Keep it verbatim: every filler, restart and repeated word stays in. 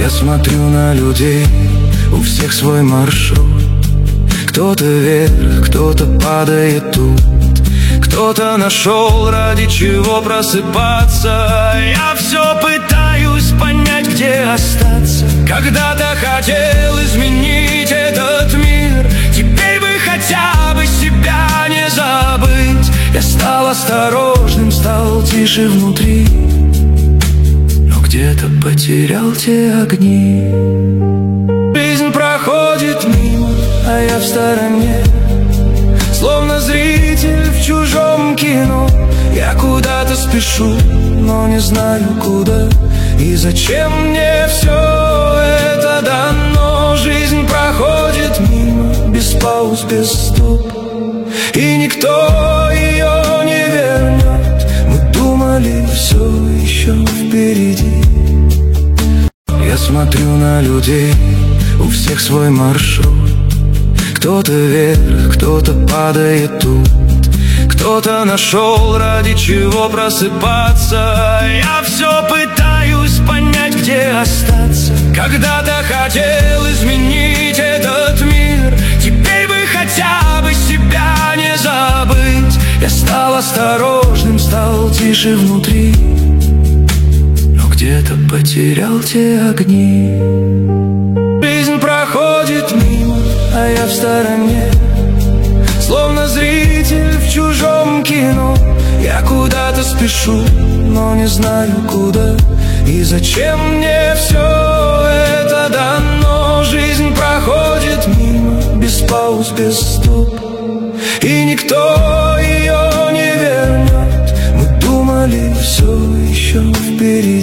Я смотрю на людей, у всех свой маршрут. Кто-то вверх, кто-то падает тут, кто-то нашел, ради чего просыпаться. Я все пытаюсь понять, где остаться. Когда-то хотел изменить этот мир, теперь бы хотя бы себя не забыть. Я стал осторожным, стал тише внутри, но где-то потерял те огни. Жизнь проходит мимо, а я в стороне, словно зритель в чужом кино. Я куда-то спешу, но не знаю куда и зачем мне все это дано. Жизнь проходит мимо, без пауз, без стоп, и никто ее не вернет. Мы думали, все еще впереди. Я смотрю на людей, у всех свой маршрут. Кто-то вверх, кто-то падает тут, кто-то нашел, ради чего просыпаться. Я все пытаюсь понять, где остаться. Когда-то хотел изменить этот мир, теперь бы хотя бы себя не забыть. Я стал осторожным, стал тише внутри, но где-то потерял те огни. Жизнь проходит мимо, а я в стороне, словно зритель в чужом кино. Я куда-то спешу, но не знаю куда и зачем мне все это дано. Жизнь проходит мимо, без пауз, без стоп, и никто ее не вернет. Мы думали, все еще впереди.